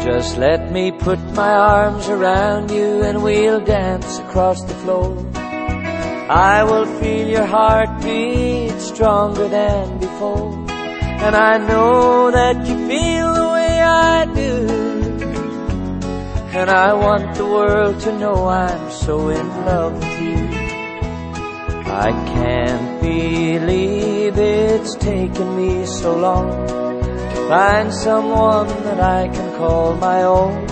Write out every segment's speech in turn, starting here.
Just let me put my arms around you and we'll dance across the floor. I will feel your heartbeat stronger than before, and I know that you feel the way I do, and I want the world to know I'm so in love with you. I can't believe it's taken me so long to find someone that I can call my own.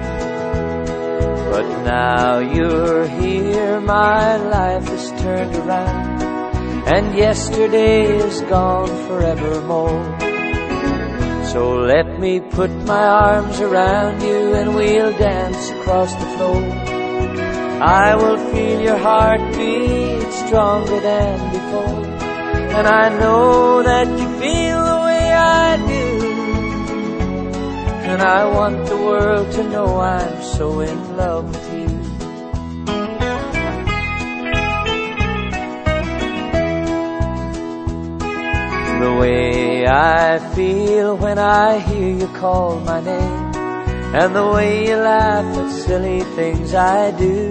But now you're here, my life is turned around, and yesterday is gone forevermore. So let me put my arms around you and we'll dance across the floor. I will feel your heartbeat stronger than before, and I know that you feel the way I do, and I want the world to know I'm so in love with you. The way I feel when I hear you call my name, and the way you laugh at silly things I do.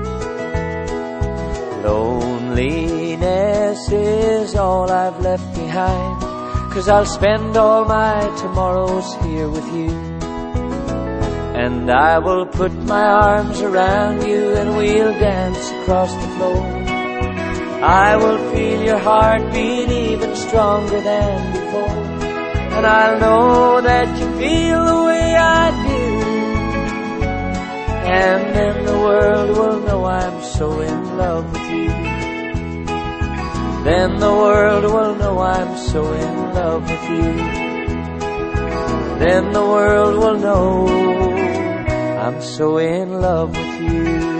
Loneliness is all I've left behind, 'cause I'll spend all my tomorrows here with you. And I will put my arms around you and we'll dance across the floor. I will feel your heartbeat even stronger than before, and I know that you feel the way I do, and then the world will know I'm so in love with you. Then the world will know I'm so in love with you. Then the world will know I'm so in love with you.